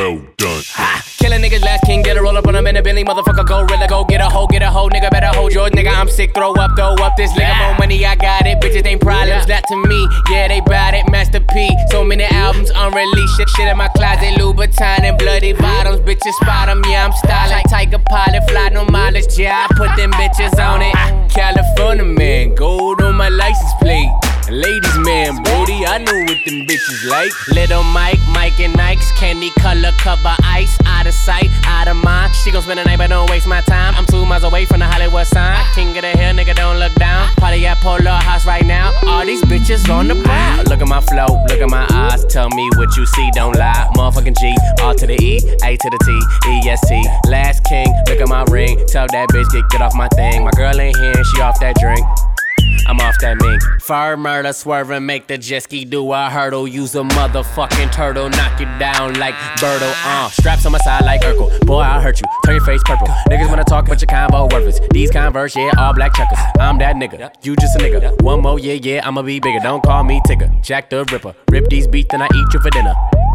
well done. Ha! Killing niggas, last king, get a roll up on him in a Bentley, motherfucker, gorilla, go get a hoe, nigga better hold yours, nigga, I'm sick, throw up this nigga, more money, I got it, bitches ain't problems, not to me, yeah, they bout it, Master P, so many albums unreleased, shit in my closet, Louboutin and bloody bottoms, bitches spot them, yeah, I'm styling, Tiger Pilot, fly no mileage, yeah, I put them bitches on it, California man, gold on my license plate. Ladies man, Brody, I know what them bitches like. Little Mike and Nikes, candy color cover ice. Out of sight, out of mind. She gon' spend the night but don't waste my time. I'm 2 miles away from the Hollywood sign. King of the hill, nigga, don't look down. Party at Polo House right now. All these bitches on the prowl. Look at my flow, look at my eyes. Tell me what you see, don't lie. Motherfucking G, R to the E, A to the T, EST. Last king, look at my ring. Tell that bitch, get off my thing. My girl ain't here, she off that drink. I'm off that mink. Fur murder, swerve and make the jet ski do a hurdle. Use a motherfucking turtle, knock it down like Birdo. Straps on my side like Urkel. Boy, I'll hurt you, turn your face purple. Niggas wanna talk, but your convo worthless. These Converse, yeah, all black checkers. I'm that nigga, you just a nigga. One more, yeah, I'ma be bigger. Don't call me Tigger. Jack the Ripper. Rip these beats, then I eat you for dinner.